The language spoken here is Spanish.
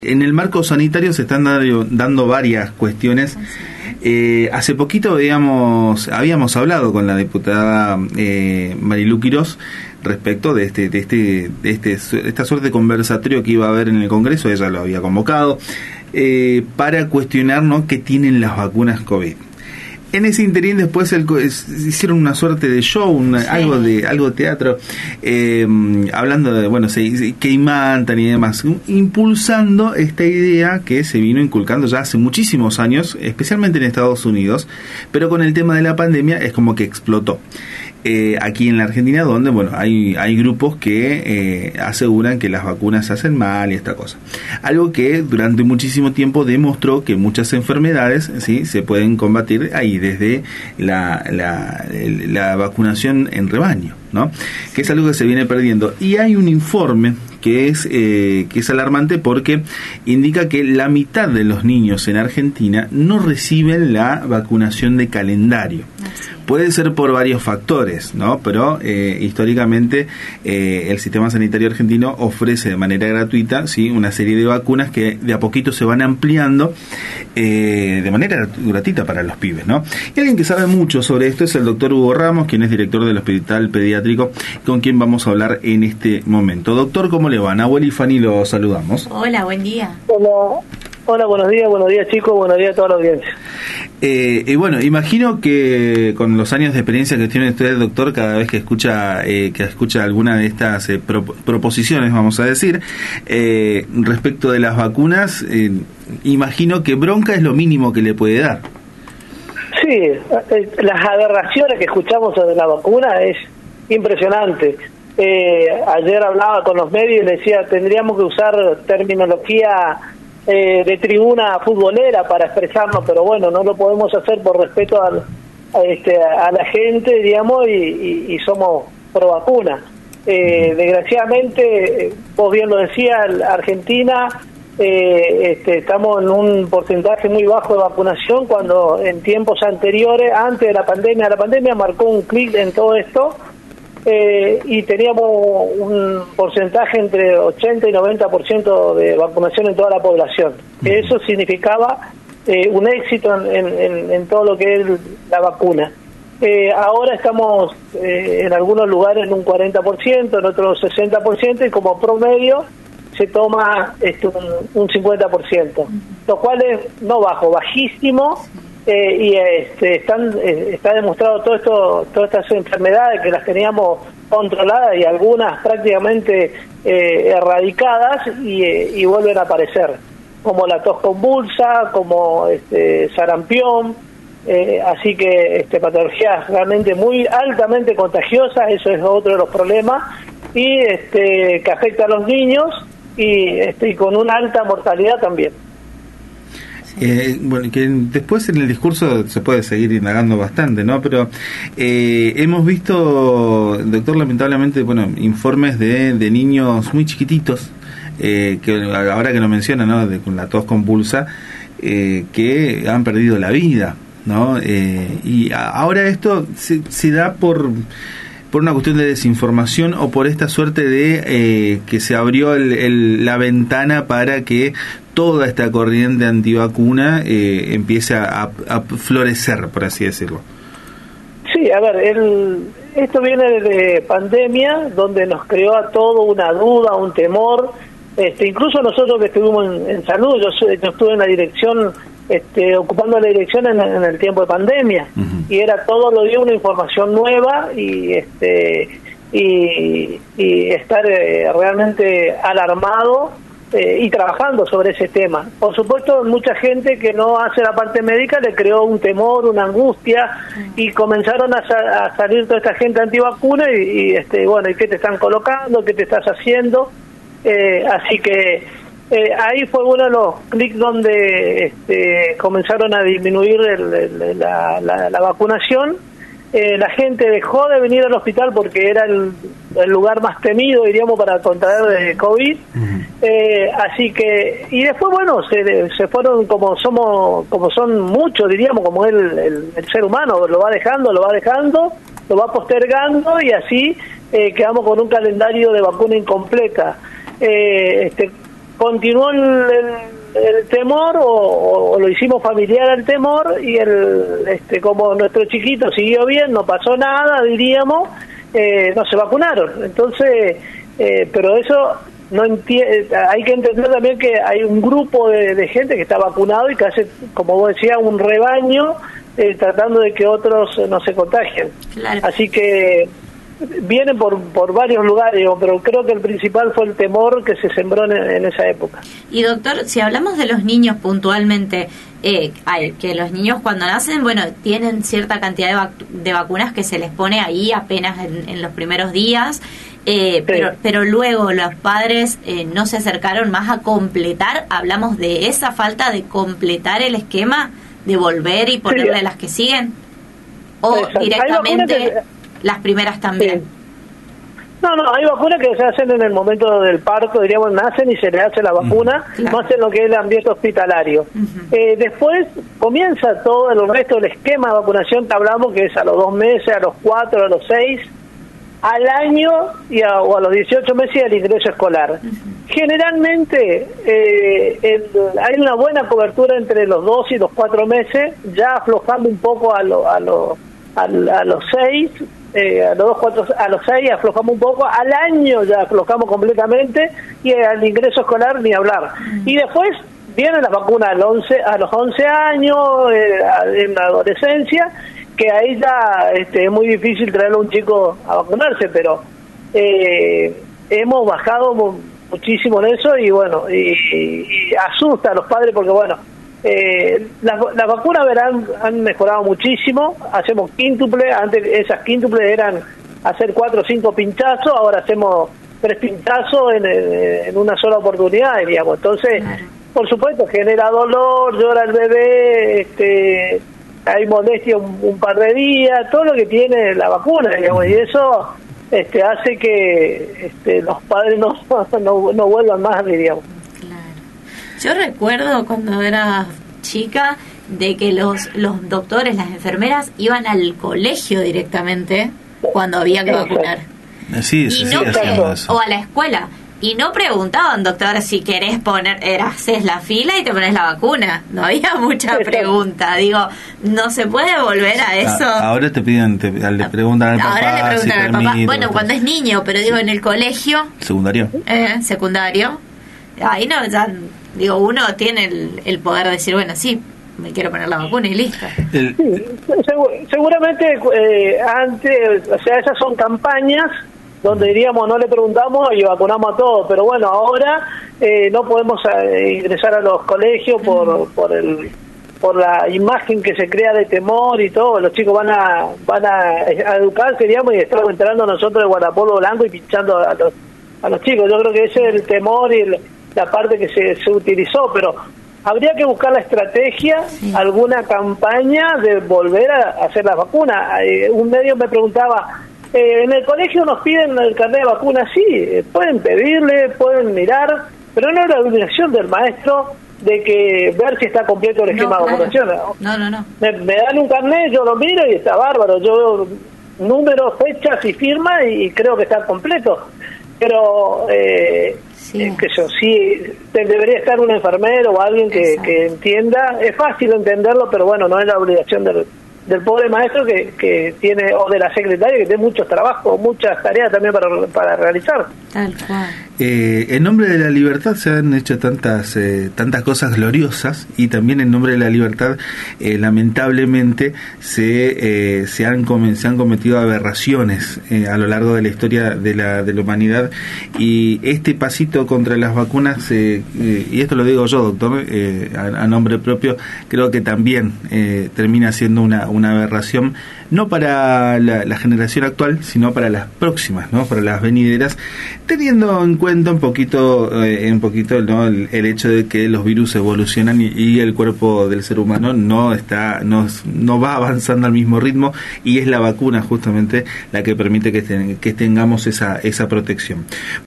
En el marco sanitario se están dando varias cuestiones. Hace poquito habíamos hablado con la diputada Marilú Quirós respecto de esta suerte de conversatorio que iba a haber en el Congreso. Ella lo había convocado para cuestionar, ¿no?, qué tienen las vacunas COVID. En ese interín después hicieron una suerte de show, algo de teatro, hablando de, que imantan y demás, impulsando esta idea que se vino inculcando ya hace muchísimos años, especialmente en Estados Unidos, pero con el tema de la pandemia es como que explotó. Aquí en la Argentina, donde hay grupos que aseguran que las vacunas hacen mal y esta cosa. Algo que durante muchísimo tiempo demostró que muchas enfermedades, ¿sí?, se pueden combatir ahí desde la vacunación en rebaño, ¿no?, que es algo que se viene perdiendo. Y hay un informe que es alarmante porque indica que la mitad de los niños en Argentina no reciben la vacunación de calendario. Puede ser por varios factores, ¿no?, pero históricamente el sistema sanitario argentino ofrece de manera gratuita, ¿sí?, una serie de vacunas que de a poquito se van ampliando de manera gratuita para los pibes, ¿no? Y alguien que sabe mucho sobre esto es el doctor Hugo Ramos, quien es director del Hospital Pediátrico, con quien vamos a hablar en este momento. Doctor, ¿cómo le va? Nahuel y Fanny lo saludamos. Hola, buen día. Hola, buenos días chicos, buenos días a toda la audiencia. Y bueno, imagino que con los años de experiencia que tiene usted, doctor, cada vez que escucha alguna de estas proposiciones, vamos a decir, respecto de las vacunas, imagino que bronca es lo mínimo que le puede dar. Sí, las aberraciones que escuchamos sobre la vacuna es impresionante. Ayer hablaba con los medios y les decía, tendríamos que usar terminología de tribuna futbolera para expresarnos, pero bueno, no lo podemos hacer por respeto a la gente, digamos, y somos pro vacuna. Desgraciadamente, vos bien lo decías, Argentina estamos en un porcentaje muy bajo de vacunación, cuando en tiempos anteriores, antes de la pandemia marcó un clic en todo esto. Y teníamos un porcentaje entre 80 y 90% de vacunación en toda la población. Eso significaba un éxito en todo lo que es la vacuna. Ahora estamos en algunos lugares en un 40%, en otros 60%, y como promedio se toma un 50%, lo cual es no bajo, bajísimo. Y está demostrado todas estas enfermedades que las teníamos controladas y algunas prácticamente erradicadas y vuelven a aparecer, como la tos convulsa, como sarampión, así que patologías realmente muy altamente contagiosas. Eso es otro de los problemas, y que afecta a los niños y con una alta mortalidad también. Bueno, que después en el discurso se puede seguir indagando bastante, ¿no? Pero hemos visto, doctor, lamentablemente, informes de niños muy chiquititos, que ahora que lo menciona, ¿no?, con la tos convulsa, que han perdido la vida, ¿no? Y ahora esto se da por una cuestión de desinformación, o por esta suerte de que se abrió la ventana para que toda esta corriente antivacuna empiece a florecer, por así decirlo. Sí, a ver, esto viene de pandemia, donde nos creó a todo una duda, un temor. Incluso nosotros que estuvimos en salud, yo estuve en la dirección, ocupando la dirección en el tiempo de pandemia, y era todo lo dio una información nueva, y estar realmente alarmado y trabajando sobre ese tema. Por supuesto, mucha gente que no hace la parte médica le creó un temor, una angustia, y comenzaron a salir toda esta gente antivacuna y ¿y qué te están colocando? ¿Qué te estás haciendo? Así que ahí fue uno de los clics donde comenzaron a disminuir la vacunación. La gente dejó de venir al hospital porque era el lugar más temido, diríamos, para contraer COVID. Así que, y después, se fueron, como son muchos, diríamos, como el ser humano, lo va dejando, lo va postergando, y así quedamos con un calendario de vacuna incompleta. continuó el temor o lo hicimos familiar al temor y como nuestro chiquito siguió bien, no pasó nada, diríamos, no se vacunaron. Entonces, pero eso hay que entender también que hay un grupo de gente que está vacunado y que hace, como vos decías, un rebaño tratando de que otros no se contagien. Claro. Así que vienen por varios lugares, pero creo que el principal fue el temor que se sembró en esa época. Y doctor, si hablamos de los niños puntualmente, que los niños cuando nacen, bueno, tienen cierta cantidad de vacunas que se les pone ahí apenas en los primeros días, sí. pero luego los padres no se acercaron más a completar. Hablamos de esa falta de completar el esquema, de volver y ponerle sí. Las que siguen, o exacto. Directamente las primeras también. Sí. No, hay vacunas que se hacen en el momento del parto, diríamos, nacen y se le hace la vacuna, claro. Más en lo que es el ambiente hospitalario. Después comienza todo el resto del esquema de vacunación que hablamos, que es a los 2 meses, a los 4, a los 6, al año o a los 18 meses y al ingreso escolar. Generalmente hay una buena cobertura entre los 2 y los 4 meses, ya aflojando un poco a los 6, a los 6 aflojamos un poco, al año ya aflojamos completamente y al ingreso escolar ni hablar. Y después vienen las vacunas a los 11 años, en la adolescencia, que ahí ya es muy difícil traerle a un chico a vacunarse, pero hemos bajado muchísimo en eso y bueno, y asusta a los padres porque bueno, las vacunas han mejorado muchísimo, hacemos quíntuple, antes esas quíntuples eran hacer 4 o 5 pinchazos, ahora hacemos 3 pinchazos en una sola oportunidad, diríamos. Entonces, claro. Por supuesto, genera dolor, llora el bebé, hay molestia un par de días, todo lo que tiene la vacuna, digamos, y eso hace que los padres no vuelvan más, diríamos. Yo recuerdo cuando era chica de que los doctores, las enfermeras iban al colegio directamente cuando había que vacunar. Sí, o a la escuela. Y no preguntaban, doctor, si querés haces la fila y te pones la vacuna. No había mucha pregunta. Digo, ¿no se puede volver a eso? Ahora te piden, le preguntan al papá. Ahora le preguntan al papá. Bueno, cuando es niño, pero digo, en el colegio. Secundario. Secundario. Ahí no, ya, digo, uno tiene el poder de decir, bueno, sí, me quiero poner la vacuna y listo. Sí, seguramente antes, o sea, esas son campañas donde diríamos no le preguntamos y vacunamos a todos, pero bueno, ahora no podemos ingresar a los colegios por la imagen que se crea de temor y todo. Los chicos van a educarse, digamos, y estamos enterando nosotros de guardapolvo blanco y pinchando a los chicos. Yo creo que ese es el temor y la parte que se utilizó, pero habría que buscar la estrategia, sí. Alguna campaña de volver a hacer las vacunas. Un medio me preguntaba, en el colegio nos piden el carnet de vacuna, sí, pueden pedirle, pueden mirar, pero no es la obligación del maestro de que ver si está completo el esquema de vacunación. No. Me dan un carnet, yo lo miro y está bárbaro, yo veo números, fechas y firma y creo que está completo. Pero sí debería estar un enfermero o alguien que entienda. Es fácil entenderlo, pero bueno, no es la obligación del pobre maestro que tiene, o de la secretaria que tiene muchos trabajos, muchas tareas también para realizar. Tal cual. En nombre de la libertad se han hecho tantas cosas gloriosas, y también en nombre de la libertad lamentablemente se han cometido aberraciones a lo largo de la historia de la humanidad, y este pasito contra las vacunas, y esto lo digo yo, doctor, a nombre propio, creo que también termina siendo una aberración, no para la generación actual, sino para las próximas, ¿no? Para las venideras, teniendo en cuenta un poquito ¿no? el hecho de que los virus evolucionan y el cuerpo del ser humano no va avanzando al mismo ritmo, y es la vacuna justamente la que permite que tengamos esa protección.